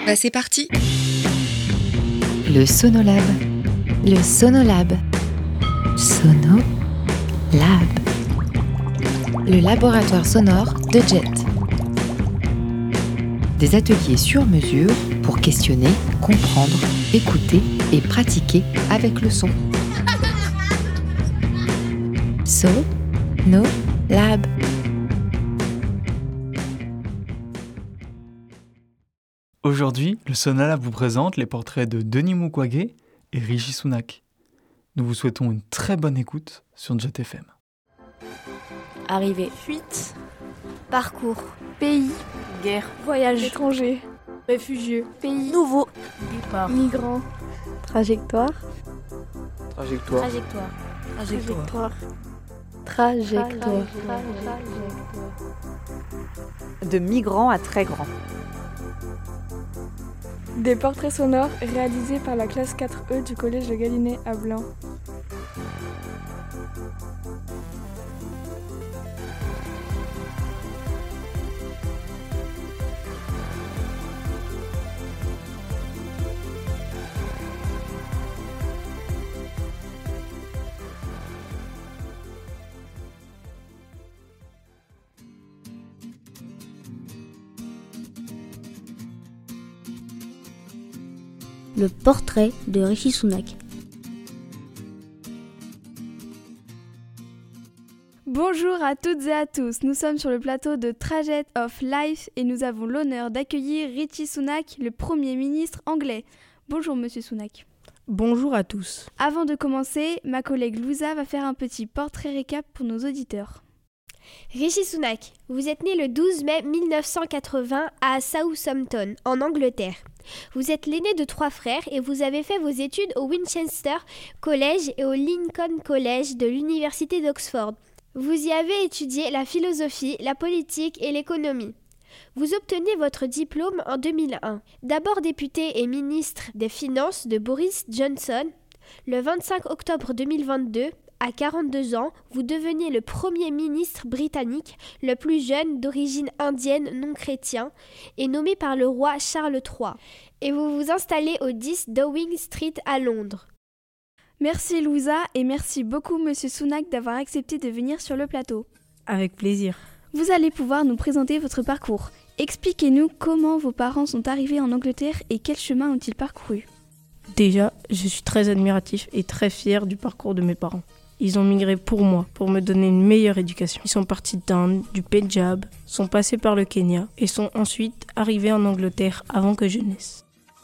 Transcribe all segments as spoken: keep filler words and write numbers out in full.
Bah c'est parti. Le Sonolab. Le Sonolab. Sonolab. Le laboratoire sonore de Jet. Des ateliers sur mesure pour questionner, comprendre, écouter et pratiquer avec le son. Sonolab. Aujourd'hui, le Sonolab vous présente les portraits de Denis Mukwege et Rishi Sunak. Nous vous souhaitons une très bonne écoute sur Jet F M. Arrivée, Fuite, parcours, pays, guerre, voyage, étranger, réfugié, pays, nouveau, départ, migrant, trajectoire, Trajectoire. trajectoire, trajectoire, trajectoire, trajectoire, De migrants à très grands. Des portraits sonores réalisés par la classe quatre E du collège de Galinet à Blanc. Le portrait de Rishi Sunak. Bonjour à toutes et à tous, nous sommes sur le plateau de Trajet of Life et nous avons l'honneur d'accueillir Rishi Sunak, le Premier ministre anglais. Bonjour Monsieur Sunak. Bonjour à tous. Avant de commencer, ma collègue Louisa va faire un petit portrait récap pour nos auditeurs. Rishi Sunak, vous êtes né le douze mai mille neuf cent quatre-vingts à Southampton, en Angleterre. Vous êtes l'aîné de trois frères et vous avez fait vos études au Winchester College et au Lincoln College de l'Université d'Oxford. Vous y avez étudié la philosophie, la politique et l'économie. Vous obtenez votre diplôme en deux mille un. D'abord député et ministre des Finances de Boris Johnson, le vingt-cinq octobre deux mille vingt-deux, à quarante-deux ans, vous devenez le Premier ministre britannique, le plus jeune d'origine indienne non chrétien, et nommé par le roi Charles trois. Et vous vous installez au dix Downing Street à Londres. Merci Louisa et merci beaucoup Monsieur Sunak d'avoir accepté de venir sur le plateau. Avec plaisir. Vous allez pouvoir nous présenter votre parcours. Expliquez-nous comment vos parents sont arrivés en Angleterre et quel chemin ont-ils parcouru. Déjà, je suis très admiratif et très fier du parcours de mes parents. Ils ont migré pour moi, pour me donner une meilleure éducation. Ils sont partis d'Inde, du Pendjab, sont passés par le Kenya et sont ensuite arrivés en Angleterre avant que je naisse.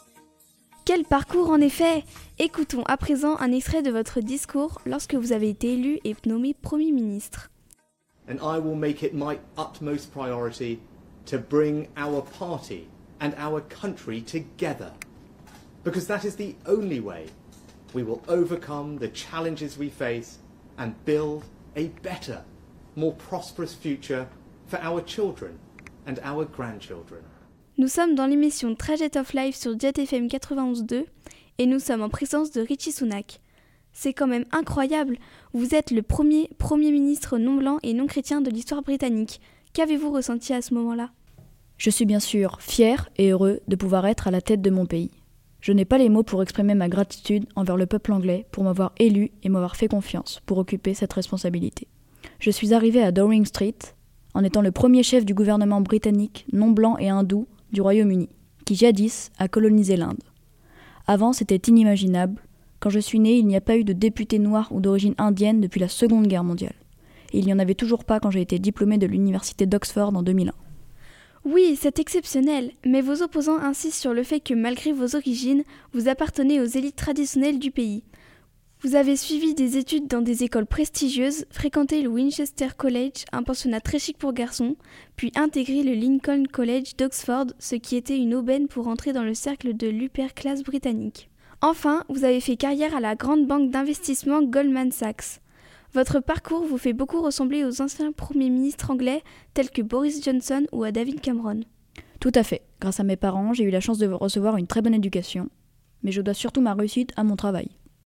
Quel parcours en effet! Écoutons à présent un extrait de votre discours lorsque vous avez été élu et nommé Premier ministre. And I will make it my utmost priority to bring our party and our country together. Because that is the only way we will overcome the challenges we face and build a better, more prosperous future for our children and our grandchildren. Nous sommes dans l'émission Trajet of Life sur Jet F M quatre-vingt-onze point deux et nous sommes en présence de Rishi Sunak. C'est quand même incroyable, vous êtes le premier Premier ministre non blanc et non chrétien de l'histoire britannique. Qu'avez-vous ressenti à ce moment-là ? Je suis bien sûr fier et heureux de pouvoir être à la tête de mon pays. Je n'ai pas les mots pour exprimer ma gratitude envers le peuple anglais pour m'avoir élu et m'avoir fait confiance pour occuper cette responsabilité. Je suis arrivé à Downing Street en étant le premier chef du gouvernement britannique non blanc et hindou du Royaume-Uni, qui jadis a colonisé l'Inde. Avant, c'était inimaginable. Quand je suis né, il n'y a pas eu de député noir ou d'origine indienne depuis la Seconde Guerre mondiale. Et il n'y en avait toujours pas quand j'ai été diplômé de l'Université d'Oxford en deux mille un. Oui, c'est exceptionnel, mais vos opposants insistent sur le fait que malgré vos origines, vous appartenez aux élites traditionnelles du pays. Vous avez suivi des études dans des écoles prestigieuses, fréquenté le Winchester College, un pensionnat très chic pour garçons, puis intégré le Lincoln College d'Oxford, ce qui était une aubaine pour entrer dans le cercle de l'upper class britannique. Enfin, vous avez fait carrière à la grande banque d'investissement Goldman Sachs. Votre parcours vous fait beaucoup ressembler aux anciens premiers ministres anglais tels que Boris Johnson ou à David Cameron. Tout à fait. Grâce à mes parents, j'ai eu la chance de recevoir une très bonne éducation. Mais je dois surtout ma réussite à mon travail.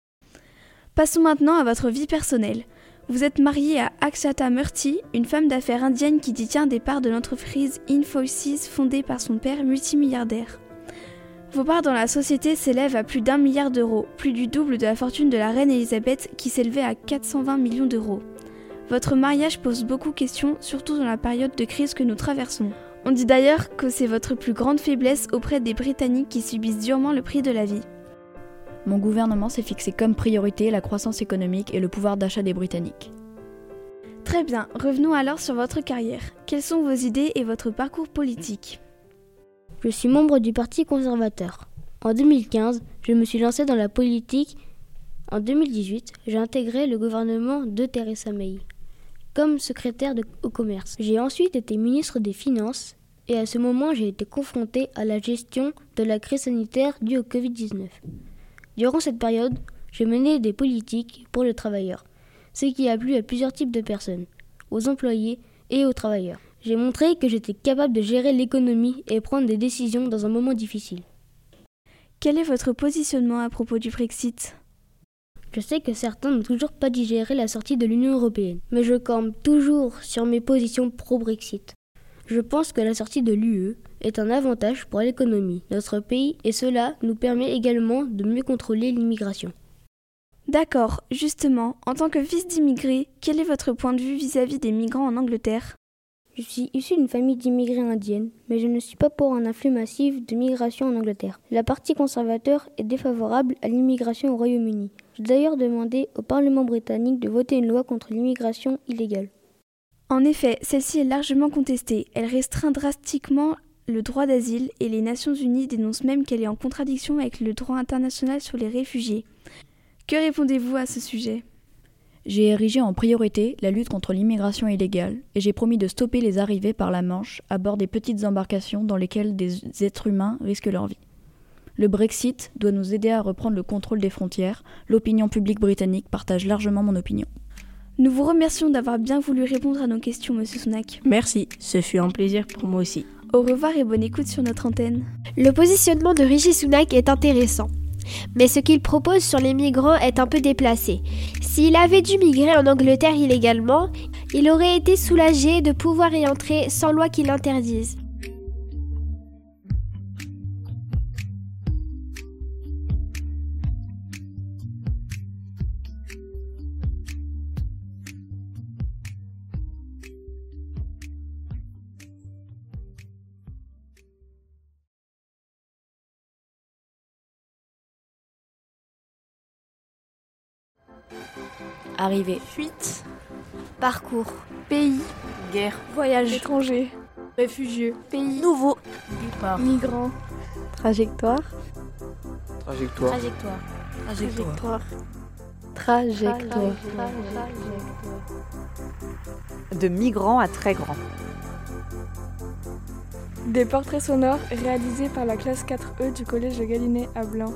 Passons maintenant à votre vie personnelle. Vous êtes marié à Akshata Murthy, une femme d'affaires indienne qui détient des parts de l'entreprise Infosys fondée par son père multimilliardaire. Vos parts dans la société s'élèvent à plus d'un milliard d'euros, plus du double de la fortune de la reine Elisabeth qui s'élevait à quatre cent vingt millions d'euros. Votre mariage pose beaucoup de questions, surtout dans la période de crise que nous traversons. On dit d'ailleurs que c'est votre plus grande faiblesse auprès des Britanniques qui subissent durement le prix de la vie. Mon gouvernement s'est fixé comme priorité la croissance économique et le pouvoir d'achat des Britanniques. Très bien, revenons alors sur votre carrière. Quelles sont vos idées et votre parcours politique ? Je suis membre du Parti conservateur. En deux mille quinze, je me suis lancé dans la politique. En deux mille dix-huit, j'ai intégré le gouvernement de Theresa May comme secrétaire de, au commerce. J'ai ensuite été ministre des Finances et à ce moment, j'ai été confronté à la gestion de la crise sanitaire due au covid dix-neuf. Durant cette période, j'ai mené des politiques pour les travailleurs, ce qui a plu à plusieurs types de personnes, aux employés et aux travailleurs. J'ai montré que j'étais capable de gérer l'économie et prendre des décisions dans un moment difficile. Quel est votre positionnement à propos du Brexit ? Je sais que certains n'ont toujours pas digéré la sortie de l'Union européenne, mais je campe toujours sur mes positions pro-Brexit. Je pense que la sortie de l'U E est un avantage pour l'économie de notre pays et cela nous permet également de mieux contrôler l'immigration. D'accord, justement, en tant que fils d'immigrés, quel est votre point de vue vis-à-vis des migrants en Angleterre ? Je suis issu d'une famille d'immigrés indiennes, mais je ne suis pas pour un afflux massif de migration en Angleterre. Le Parti conservateur est défavorable à l'immigration au Royaume-Uni. J'ai d'ailleurs demandé au Parlement britannique de voter une loi contre l'immigration illégale. En effet, celle-ci est largement contestée. Elle restreint drastiquement le droit d'asile et les Nations Unies dénoncent même qu'elle est en contradiction avec le droit international sur les réfugiés. Que répondez-vous à ce sujet ? J'ai érigé en priorité la lutte contre l'immigration illégale et j'ai promis de stopper les arrivées par la Manche à bord des petites embarcations dans lesquelles des êtres humains risquent leur vie. Le Brexit doit nous aider à reprendre le contrôle des frontières. L'opinion publique britannique partage largement mon opinion. Nous vous remercions d'avoir bien voulu répondre à nos questions, Monsieur Sunak. Merci, ce fut un plaisir pour moi aussi. Au revoir et bonne écoute sur notre antenne. Le positionnement de Rishi Sunak est intéressant. Mais ce qu'il propose sur les migrants est un peu déplacé. S'il avait dû migrer en Angleterre illégalement, il aurait été soulagé de pouvoir y entrer sans loi qui l'interdise. Arrivée. Fuite. Parcours. Pays. Guerre. Voyage. Étranger. Réfugié. Pays. Nouveau. Départ. Migrant. Trajectoire. Trajectoire. Trajectoire. Trajectoire. Trajectoire. De migrant à très grand. Des portraits sonores réalisés par la classe quatre E du collège Galinet à Blanc.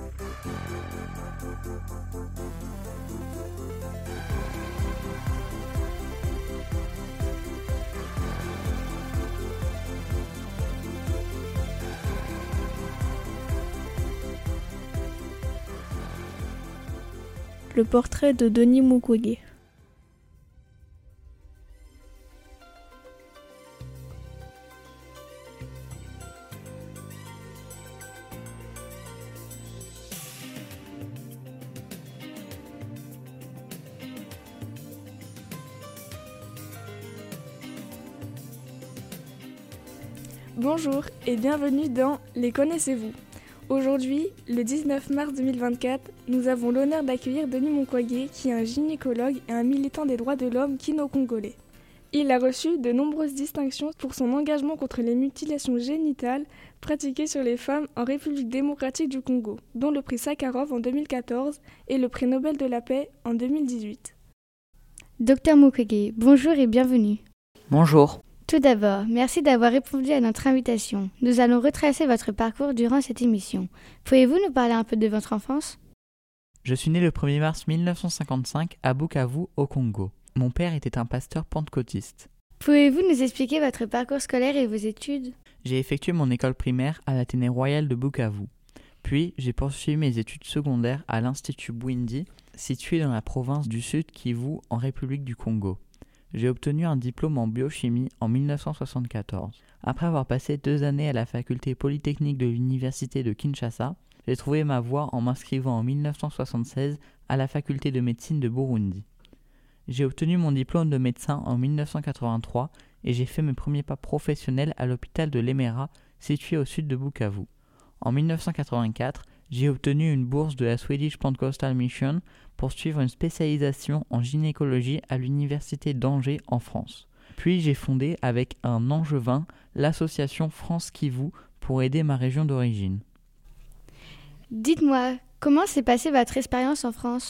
Le portrait de Denis Mukwege. Bonjour et bienvenue dans Les connaissez-vous ? Aujourd'hui, le dix-neuf mars deux mille vingt-quatre, nous avons l'honneur d'accueillir Denis Mukwege, qui est un gynécologue et un militant des droits de l'homme kino-congolais. Il a reçu de nombreuses distinctions pour son engagement contre les mutilations génitales pratiquées sur les femmes en République démocratique du Congo, dont le prix Sakharov en deux mille quatorze et le prix Nobel de la paix en deux mille dix-huit. Docteur Mukwege, bonjour et bienvenue. Bonjour. Tout d'abord, merci d'avoir répondu à notre invitation. Nous allons retracer votre parcours durant cette émission. Pouvez-vous nous parler un peu de votre enfance ? Je suis né le premier mars mille neuf cent cinquante-cinq à Bukavu, au Congo. Mon père était un pasteur pentecôtiste. Pouvez-vous nous expliquer votre parcours scolaire et vos études ? J'ai effectué mon école primaire à l'Athénée royal de Bukavu. Puis, j'ai poursuivi mes études secondaires à l'Institut Bwindi, situé dans la province du Sud Kivu, en République du Congo. J'ai obtenu un diplôme en biochimie en mille neuf cent soixante-quatorze. Après avoir passé deux années à la faculté polytechnique de l'université de Kinshasa, j'ai trouvé ma voie en m'inscrivant en mille neuf cent soixante-seize à la faculté de médecine de Burundi. J'ai obtenu mon diplôme de médecin en mille neuf cent quatre-vingt-trois et j'ai fait mes premiers pas professionnels à l'hôpital de Lemera, situé au sud de Bukavu. En mille neuf cent quatre-vingt-quatre, j'ai obtenu une bourse de la Swedish Pentecostal Mission pour suivre une spécialisation en gynécologie à l'université d'Angers en France. Puis j'ai fondé avec un Angevin l'association France Kivu pour aider ma région d'origine. Dites-moi, comment s'est passée votre expérience en France ?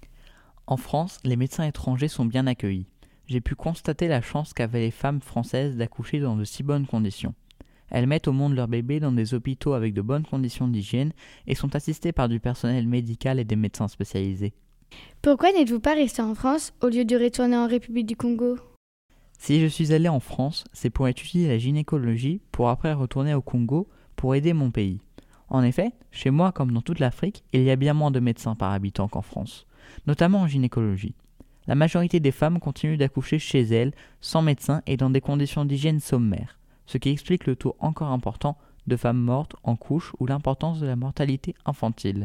En France, les médecins étrangers sont bien accueillis. J'ai pu constater la chance qu'avaient les femmes françaises d'accoucher dans de si bonnes conditions. Elles mettent au monde leur bébé dans des hôpitaux avec de bonnes conditions d'hygiène et sont assistées par du personnel médical et des médecins spécialisés. Pourquoi n'êtes-vous pas resté en France au lieu de retourner en République du Congo ? Si je suis allé en France, c'est pour étudier la gynécologie pour après retourner au Congo pour aider mon pays. En effet, chez moi comme dans toute l'Afrique, il y a bien moins de médecins par habitant qu'en France, notamment en gynécologie. La majorité des femmes continuent d'accoucher chez elles, sans médecin et dans des conditions d'hygiène sommaires, ce qui explique le taux encore important de femmes mortes en couche ou l'importance de la mortalité infantile.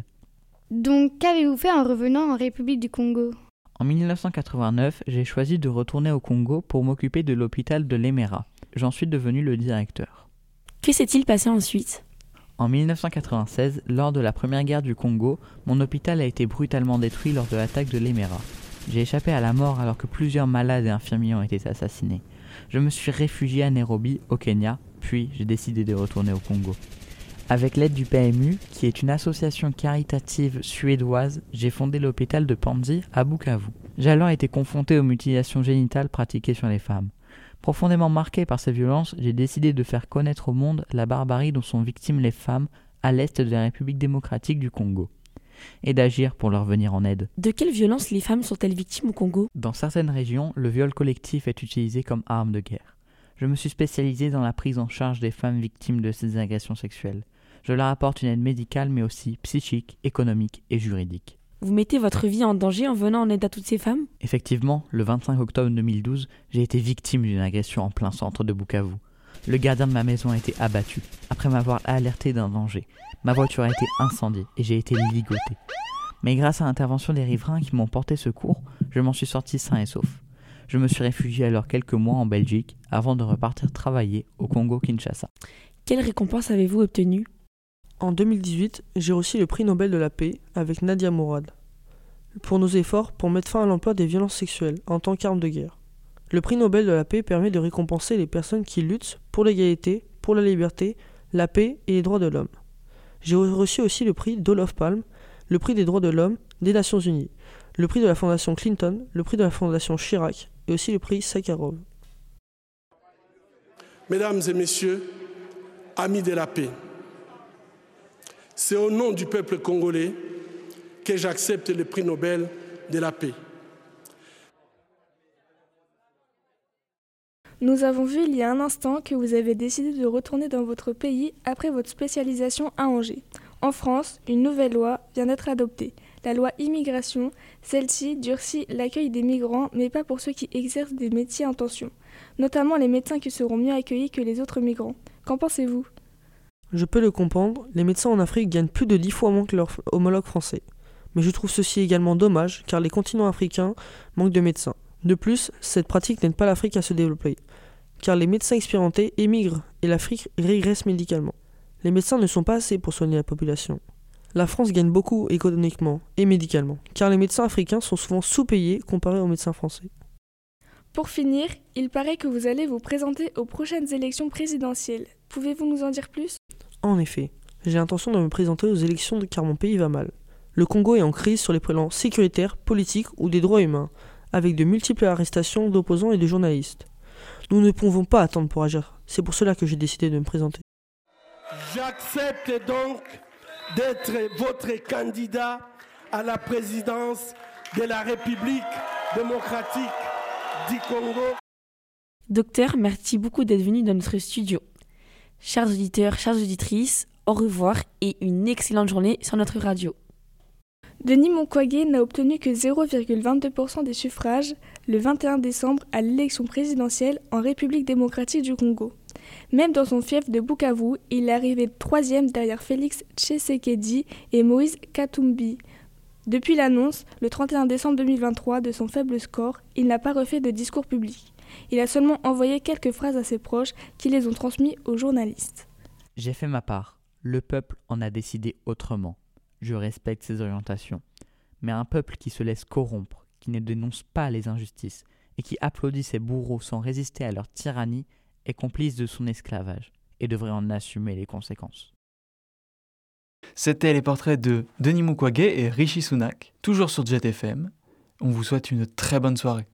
Donc, qu'avez-vous fait en revenant en République du Congo ? En mille neuf cent quatre-vingt-neuf, j'ai choisi de retourner au Congo pour m'occuper de l'hôpital de Lemera. J'en suis devenu le directeur. Que s'est-il passé ensuite ? En mille neuf cent quatre-vingt-seize, lors de la première guerre du Congo, mon hôpital a été brutalement détruit lors de l'attaque de Lemera. J'ai échappé à la mort alors que plusieurs malades et infirmiers ont été assassinés. Je me suis réfugié à Nairobi, au Kenya, puis j'ai décidé de retourner au Congo. Avec l'aide du P M U, qui est une association caritative suédoise, j'ai fondé l'hôpital de Panzi à Bukavu. J'ai alors été confronté aux mutilations génitales pratiquées sur les femmes. Profondément marqué par ces violences, j'ai décidé de faire connaître au monde la barbarie dont sont victimes les femmes à l'est de la République démocratique du Congo, et d'agir pour leur venir en aide. De quelle violence les femmes sont-elles victimes au Congo ? Dans certaines régions, le viol collectif est utilisé comme arme de guerre. Je me suis spécialisé dans la prise en charge des femmes victimes de ces agressions sexuelles. Je leur apporte une aide médicale mais aussi psychique, économique et juridique. Vous mettez votre vie en danger en venant en aide à toutes ces femmes ? Effectivement, le vingt-cinq octobre deux mille douze, j'ai été victime d'une agression en plein centre de Bukavu. Le gardien de ma maison a été abattu, après m'avoir alerté d'un danger. Ma voiture a été incendiée et j'ai été ligoté. Mais grâce à l'intervention des riverains qui m'ont porté secours, je m'en suis sorti sain et sauf. Je me suis réfugié alors quelques mois en Belgique avant de repartir travailler au Congo-Kinshasa. Quelle récompense avez-vous obtenue ? En deux mille dix-huit, j'ai reçu le prix Nobel de la paix avec Nadia Mourad pour nos efforts pour mettre fin à l'emploi des violences sexuelles en tant qu'arme de guerre. Le prix Nobel de la paix permet de récompenser les personnes qui luttent pour l'égalité, pour la liberté, la paix et les droits de l'homme. J'ai reçu aussi le prix d'Olof Palme, le prix des droits de l'homme des Nations Unies, le prix de la Fondation Clinton, le prix de la Fondation Chirac et aussi le prix Sakharov. Mesdames et messieurs, amis de la paix, c'est au nom du peuple congolais que j'accepte le prix Nobel de la paix. Nous avons vu il y a un instant que vous avez décidé de retourner dans votre pays après votre spécialisation à Angers. En France, une nouvelle loi vient d'être adoptée, la loi immigration. Celle-ci durcit l'accueil des migrants, mais pas pour ceux qui exercent des métiers en tension, notamment les médecins qui seront mieux accueillis que les autres migrants. Qu'en pensez-vous ? Je peux le comprendre, les médecins en Afrique gagnent plus de dix fois moins que leurs homologues français. Mais je trouve ceci également dommage, car les continents africains manquent de médecins. De plus, cette pratique n'aide pas l'Afrique à se développer, car les médecins expérimentés émigrent et l'Afrique régresse médicalement. Les médecins ne sont pas assez pour soigner la population. La France gagne beaucoup économiquement et médicalement, car les médecins africains sont souvent sous-payés comparés aux médecins français. Pour finir, il paraît que vous allez vous présenter aux prochaines élections présidentielles. Pouvez-vous nous en dire plus ? En effet, j'ai l'intention de me présenter aux élections car mon pays va mal. Le Congo est en crise sur les plans sécuritaires, politiques ou des droits humains, avec de multiples arrestations d'opposants et de journalistes. Nous ne pouvons pas attendre pour agir. C'est pour cela que j'ai décidé de me présenter. J'accepte donc d'être votre candidat à la présidence de la République démocratique du Congo. Docteur, merci beaucoup d'être venu dans notre studio. Chers auditeurs, chères auditrices, au revoir et une excellente journée sur notre radio. Denis Mukwege n'a obtenu que zéro virgule vingt-deux pour cent des suffrages le vingt et un décembre à l'élection présidentielle en République démocratique du Congo. Même dans son fief de Bukavu, il est arrivé troisième derrière Félix Tshisekedi et Moïse Katumbi. Depuis l'annonce, le trente et un décembre deux mille vingt-trois, de son faible score, il n'a pas refait de discours public. Il a seulement envoyé quelques phrases à ses proches qui les ont transmis aux journalistes. J'ai fait ma part. Le peuple en a décidé autrement. Je respecte ses orientations. Mais un peuple qui se laisse corrompre, qui ne dénonce pas les injustices et qui applaudit ses bourreaux sans résister à leur tyrannie est complice de son esclavage et devrait en assumer les conséquences. C'était les portraits de Denis Mukwege et Rishi Sunak, toujours sur Jet F M. On vous souhaite une très bonne soirée.